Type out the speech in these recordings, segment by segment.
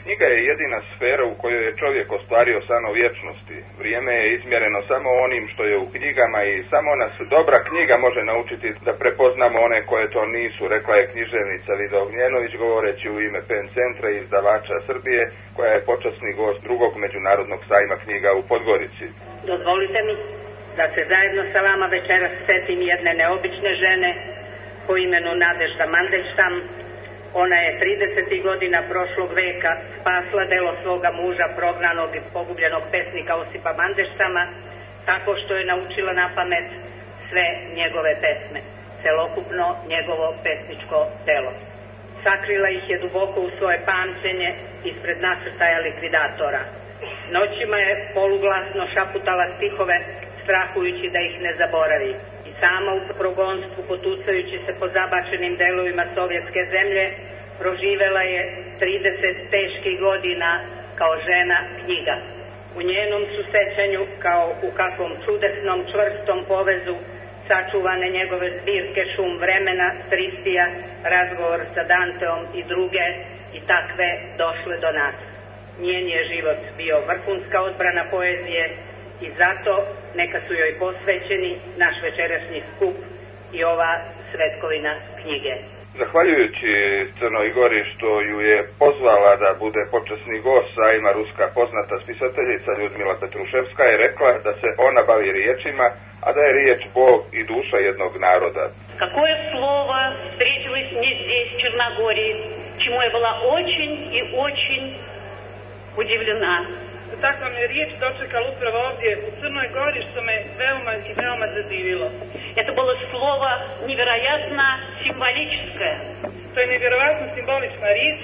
Knjiga je jedina sfera u kojoj je čovjek ostvario sano vječnosti. Vrijeme je izmjereno samo onim što je u knjigama i samo nas dobra knjiga može naučiti da prepoznamo one koje to nisu, rekla je književnica Vida Ognjenović govoreći u ime PEN centra i izdavača Srbije, koja je počasni gost drugog međunarodnog sajma knjiga u Podgorici. Dozvolite mi da se zajedno sa vama večeras setim jedne neobične žene po imenu Nadežda Mandelstam. Ona je 30. godina prošlog veka spasla delo svoga muža, prognanog i pogubljenog pesnika Osipa Mandelštama, tako što je naučila na pamet sve njegove pesme, celokupno njegovo pesničko delo. Sakrila ih je duboko u svoje pamćenje ispred nasrtaja likvidatora. Noćima je poluglasno šaputala stihove, strahujući da ih ne zaboravi. Sama u progonstvu, potucajući se po zabačenim delovima sovjetske zemlje, proživela je 30 teških godina kao žena knjiga. U njenom su sećanju, kao u kakvom čudesnom čvrstom povezu, sačuvane njegove zbirke Šum vremena, Tristija, Razgovor sa Danteom i druge i takve došle do nas. Njen je život bio vrhunska odbrana poezije, i zato neka su joj posvećeni naš večerašnji skup i ova svetkovina knjige. Zahvaljujući Crnoj Gori što ju je pozvala da bude počasni gost sajma, ruska poznata spisateljica Ljudmila Petruševska je rekla da se ona bavi riječima, a da je riječ Bog i duša jednog naroda. Какое слово встретилось мне здесь, в Черногории, чему я была очень и очень удивлена. Takva me riječ dočekala upravo ovdje u Crnoj Gori, što me veoma i veoma zadivilo. Это было слово невероятно символическое. To je nevjerovatno simbolična riječ.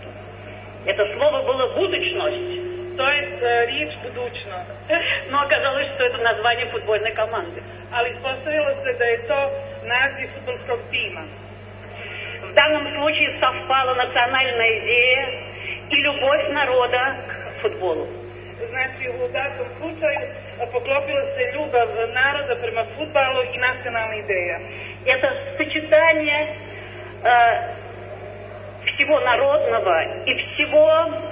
Это слово было будущность. To je riječ budućnost. Но оказалось, что это название футбольной команды. Ali ispostavilo se da je to naziv fudbalskog tima. В данном случае совпала национальная идея и любовь народа к футболу. Znači, u datom slučaju poklopila se ljubav naroda prema fudbalu i nacionalna ideja. Это сочетание всего народного и всего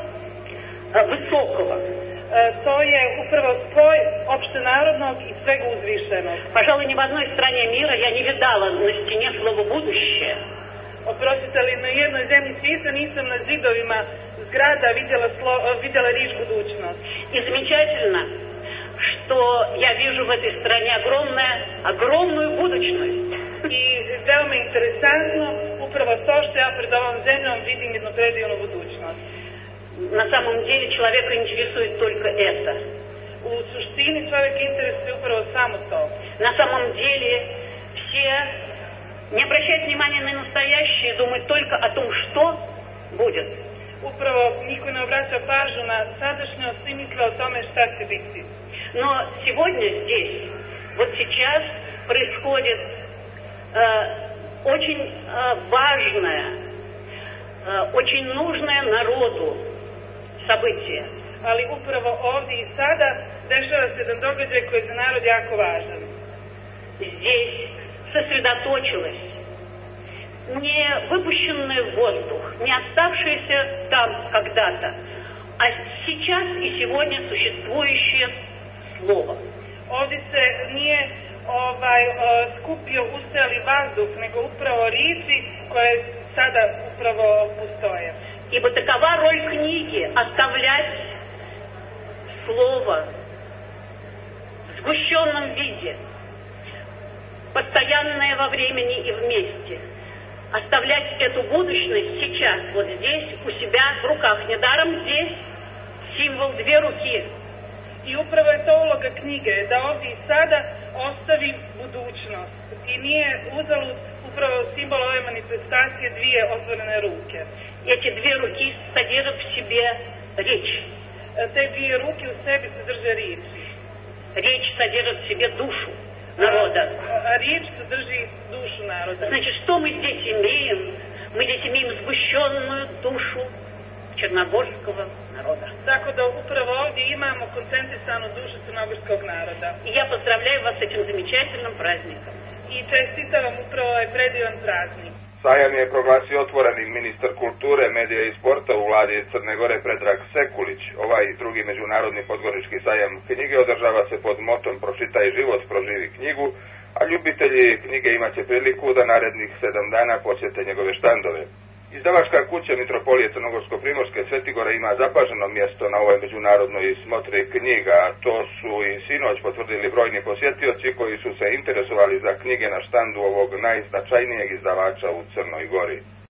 высокого. To je upravo spoj opštenarodnog i svega uzvišenog. Пожалуй, ни в одной стране мира я не видала на стене слово «будущее». Oprostite, ali na jednoj zemlji svijeta nisam na zidovima zgrada vidjela riječ budućnost. И замечательно, что я вижу в этой стране огромную будущность. I veoma interesantno upravo to što ja pred ovom zemljom vidim jednu predivnu budućnost. На самом деле человека интересует только это. U suštini čovjek interesuje upravo samo to. На самом деле все не обращают внимания на настоящее, думают только о том, что будет. Upravo niko ne obraća pažnju na sadašnjost, svi misle o tome šta će biti. Но сегодня здесь, вот сейчас происходит очень важное, очень нужное народу событие. Ali upravo ovdje i sada dešava se jedan događaj koji je za narod jako važan. Здесь сосредоточилось не выпущенный в воздух, не оставшееся там когда-то, а сейчас и сегодня существующее слово. Ovdje se nije skupio ustajali vazduh, nego upravo riječi koje sada upravo postoje. Ибо такова роль книги — оставлять слово в сгущенном виде, постоянное во времени и вместе. Оставлять эту будущность сейчас, вот здесь, у себя в руках. Недаром здесь символ две руки. I upravo je to uloga knjige, da ovdje i sada ostavi budućnost. I nije uzalud upravo simbol ove manifestacije dvije otvorene ruke. Эти две руки содержат в себе речь. Te dvije ruke u sebi sadrže riječ. Речь содержит в себе душу народа. A riječ sadrži dušu naroda. Значит, что мы здесь имеем? Мы здесь имеем сгущенную душу черногорского народа. Tako da upravo ovdje imamo koncentrisanu dušu crnogorskog naroda. И я поздравляю вас с этим замечательным праздником. I čestitam vam upravo ovaj predivan praznik. Sajam je proglasio otvorenim ministar kulture, medija i sporta u vladi Crne Gore Predrag Sekulić. Ovaj drugi međunarodni podgorički sajam knjige održava se pod motom Pročitaj život, proživi knjigu, a ljubitelji knjige imaće priliku da narednih 7 dana posjete njegove štandove. Izdavačka kuća Mitropolije Crnogorsko-Primorske Svetigora ima zapaženo mjesto na ovoj međunarodnoj smotri knjiga. To su i sinoć potvrdili brojni posjetioci koji su se interesovali za knjige na štandu ovog najznačajnijeg izdavača u Crnoj Gori.